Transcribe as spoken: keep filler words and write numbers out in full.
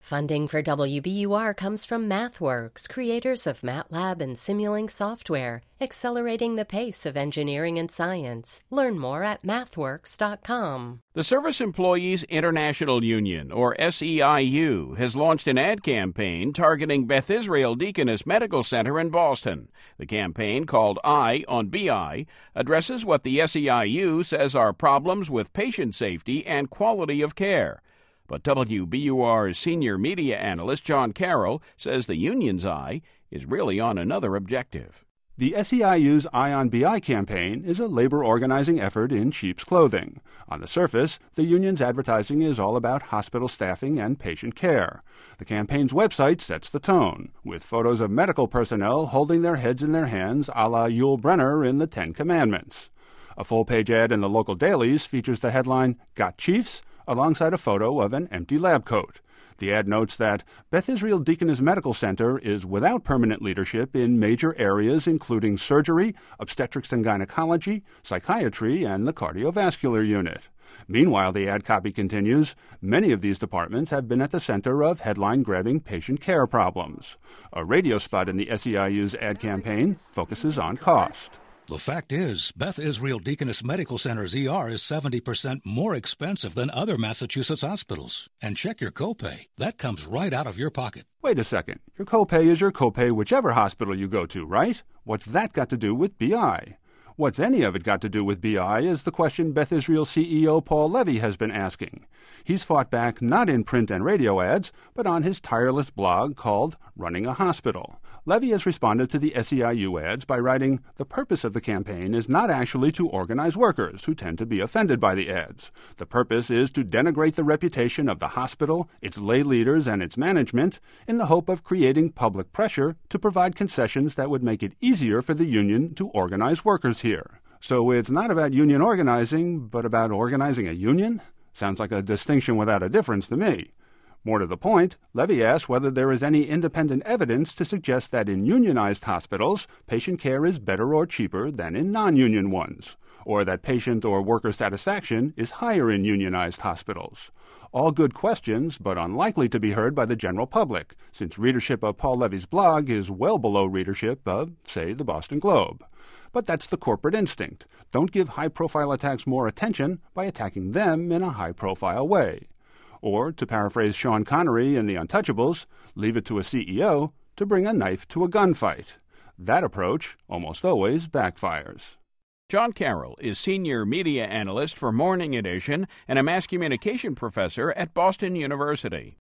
Funding for W B U R comes from MathWorks, creators of MATLAB and Simulink software, accelerating the pace of engineering and science. Learn more at mathworks dot com. The Service Employees International Union, or S E I U, has launched an ad campaign targeting Beth Israel Deaconess Medical Center in Boston. The campaign, called Eye on B I, addresses what the S E I U says are problems with patient safety and quality of care. But W B U R's senior media analyst John Carroll says the union's eye is really on another objective. The S E I U's Eye on B I campaign is a labor organizing effort in sheep's clothing. On the surface, the union's advertising is all about hospital staffing and patient care. The campaign's website sets the tone, with photos of medical personnel holding their heads in their hands a la Yul Brynner in the Ten Commandments. A full-page ad in the local dailies features the headline, "Got Chiefs?" alongside a photo of an empty lab coat. The ad notes that Beth Israel Deaconess Medical Center is without permanent leadership in major areas including surgery, obstetrics and gynecology, psychiatry, and the cardiovascular unit. Meanwhile, the ad copy continues, many of these departments have been at the center of headline-grabbing patient care problems. A radio spot in the S E I U's ad campaign focuses on cost. The fact is, Beth Israel Deaconess Medical Center's E R is seventy percent more expensive than other Massachusetts hospitals. And check your copay. That comes right out of your pocket. Wait a second. Your copay is your copay whichever hospital you go to, right? What's that got to do with B I? What's any of it got to do with B I is the question Beth Israel C E O Paul Levy has been asking. He's fought back not in print and radio ads, but on his tireless blog called Running a Hospital. Levy has responded to the S E I U ads by writing, the purpose of the campaign is not actually to organize workers who tend to be offended by the ads. The purpose is to denigrate the reputation of the hospital, its lay leaders, and its management in the hope of creating public pressure to provide concessions that would make it easier for the union to organize workers here. So it's not about union organizing, but about organizing a union? Sounds like a distinction without a difference to me. More to the point, Levy asks whether there is any independent evidence to suggest that in unionized hospitals, patient care is better or cheaper than in non-union ones, or that patient or worker satisfaction is higher in unionized hospitals. All good questions, but unlikely to be heard by the general public, since readership of Paul Levy's blog is well below readership of, say, the Boston Globe. But that's the corporate instinct. Don't give high-profile attacks more attention by attacking them in a high-profile way. Or, to paraphrase Sean Connery in The Untouchables, leave it to a C E O to bring a knife to a gunfight. That approach almost always backfires. John Carroll is Senior Media Analyst for Morning Edition and a Mass Communication Professor at Boston University.